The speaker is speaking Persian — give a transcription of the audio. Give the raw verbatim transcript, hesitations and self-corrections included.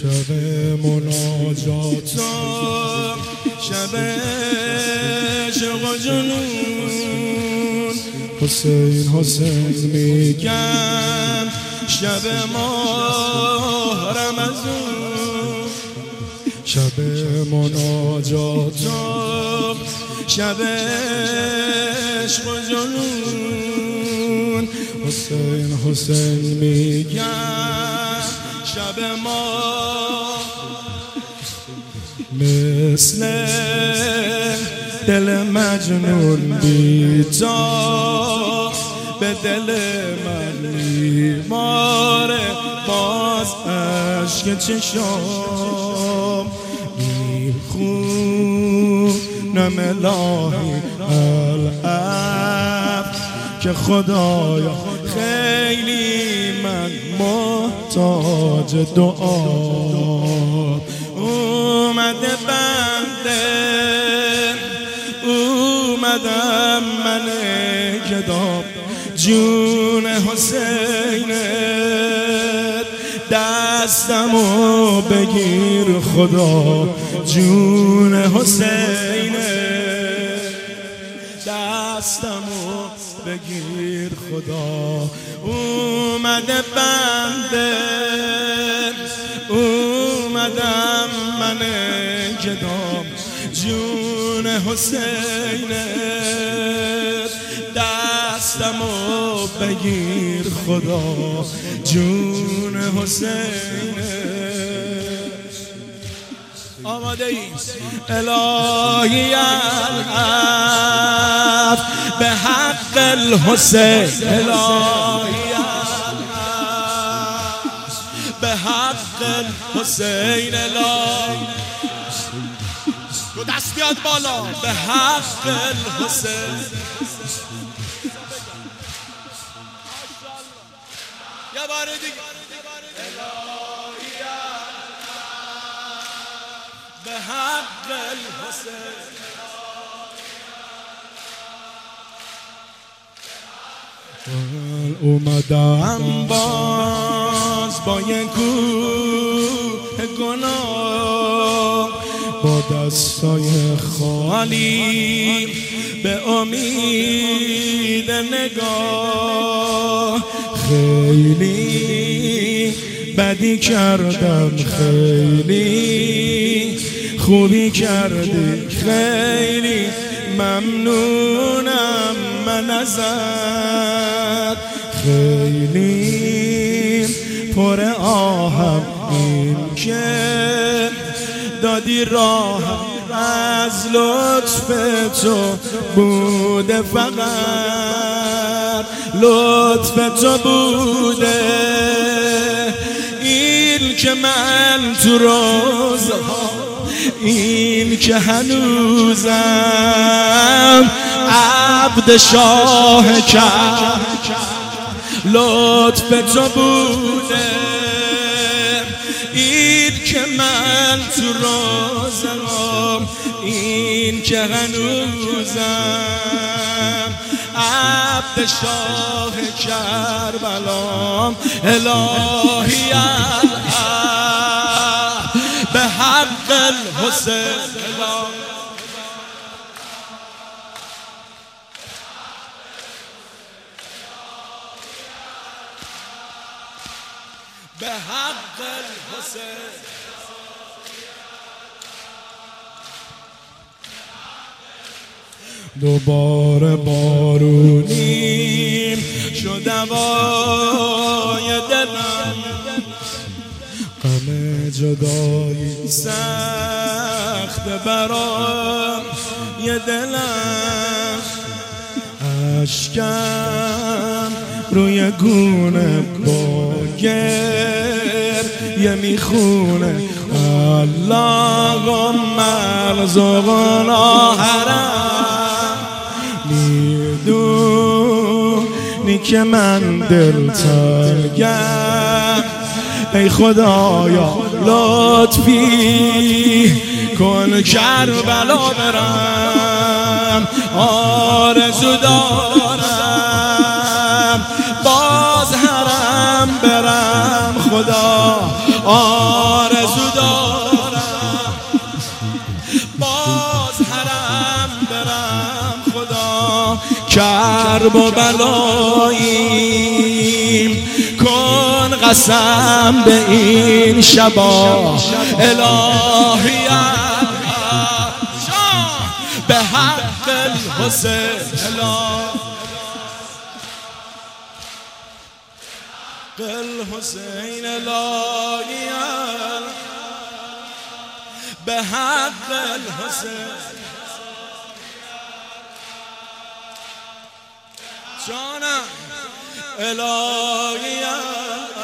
شب مناجات شب عشق و جنون حسین حسین میگم شب ماه رمضان شب مناجات شب عشق و جنون حسین حسین میگم شب ماه مثل دل مجنون بیتا به دل من میماره باز عشق چشام میخونم الهی العفو که خدایا خیلی من محتاج دعا اومده بنده اومدم من گدام جون حسینت دستمو بگیر خدا جون حسینت دستمو بگیر خدا اومده بنده اومدم من گدام جون حسینت دستمو بگیر خدا جون حسینت آماده ایست الهی العفو به حق الحسین الهی العفو به حق الحسین الهی دو دست بیاد بالا به حق الحسین یه بار دیگه الهی به حق الحسین اومدم باز با یک کوه گناه با دستای خالی به امید نگاه خیلی بدی کردم خیلی خوبی کردی خیلی ممنونم من ازت خیلی پر آهم این که دادی راهم از لطف تو بوده فقط لطف تو بوده این که من تو روزها این که هنوزم عبد شاه کرد لطف تو بوده این که من تو روزم این که هنوزم عبد شاه کربلام الهی العفو به حق الحسین به حق الحسین دوباره بارونیم شد هوای دلم غم جدایی سخت برام یه دلم اشکم روی گونه با گریه میخونه اللهم ارزقنا حرم میدونی که من دل تنگم ای خدایا لطفی کن کربلا برم آرزو دارم باز حرم برم خدا آرزو کرب و بلاییم، کن قسم به این شبا الهی به حق الحسین الحسین الهی به حق الحسین جانم الهی